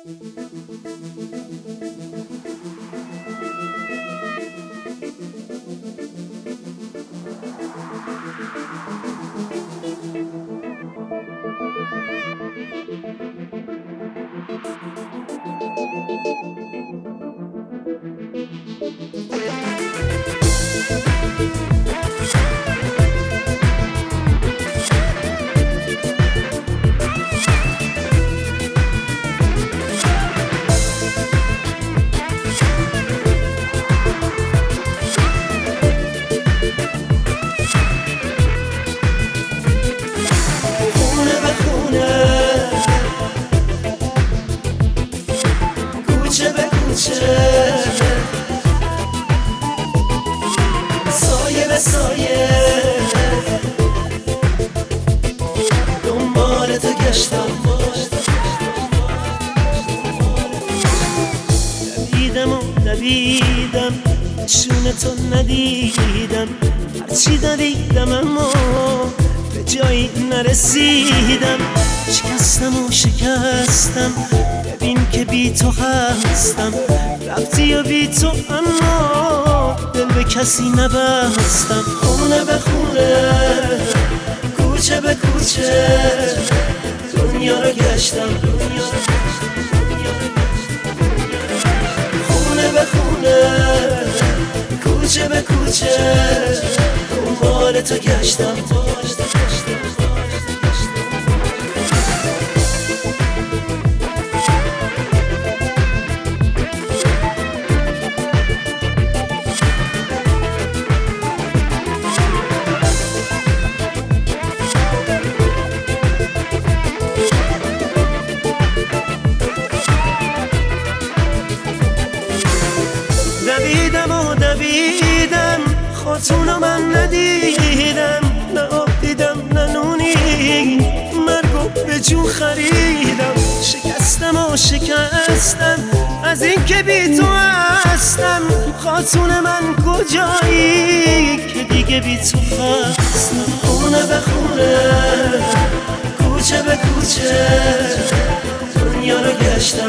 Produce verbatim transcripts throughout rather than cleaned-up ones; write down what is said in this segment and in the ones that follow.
سایه به سایه دنبال تو گشتم، دویدم و دویدم نشون تو ندیدم، هرچی دویدم اما به جایی نرسیدم. شکستم و شکستم ببین که بی تو هستم، رفتی و بی تو اما دل به کسی نبستم. خونه به خونه کوچه به کوچه دنیا رو گشتم، خونه به خونه کوچه به کوچه دنبال تو گشتم. دویدم و دویدم خاتونو من ندیدم، نه آب دیدم نه نونی، مرگو به جون خریدم. شکستم و شکستم از این که بی تو هستم، خاتون من کجایی که دیگه بی تو هستم. خونه به خونه کوچه به کوچه دنیا رو گشتم،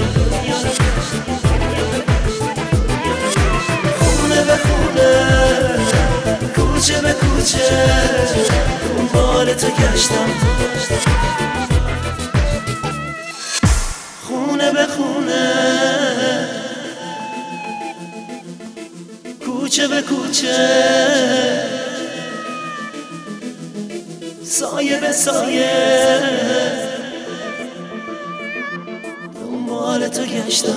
به خونه کوچه به کوچه دنبال تو گشتم. خونه به خونه کوچه به کوچه سایه به سایه دنبال تو گشتم.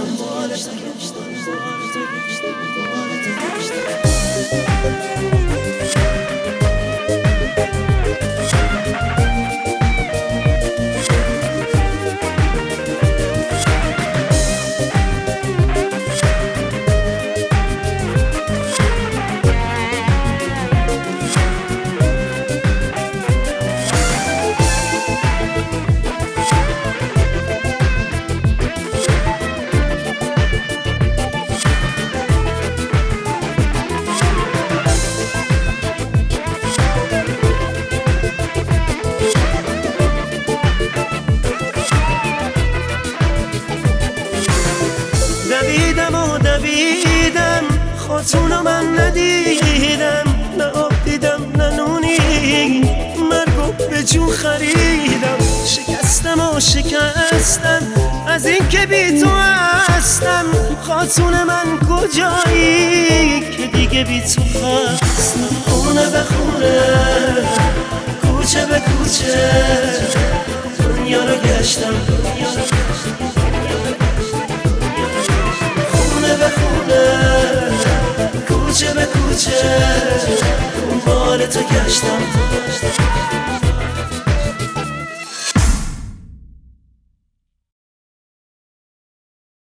دویدم و دویدم خاتونو من ندیدم، نه آب دیدم نه نونی، مرگو به جون خریدم. شکستم و شکستم از این که بی تو هستم، خاتون من کجایی که دیگه بی تو هستم. خونه به خونه کوچه به کوچه دنیا رو گشتم، به خونه کوچه به کوچه دنبال تو گشتم.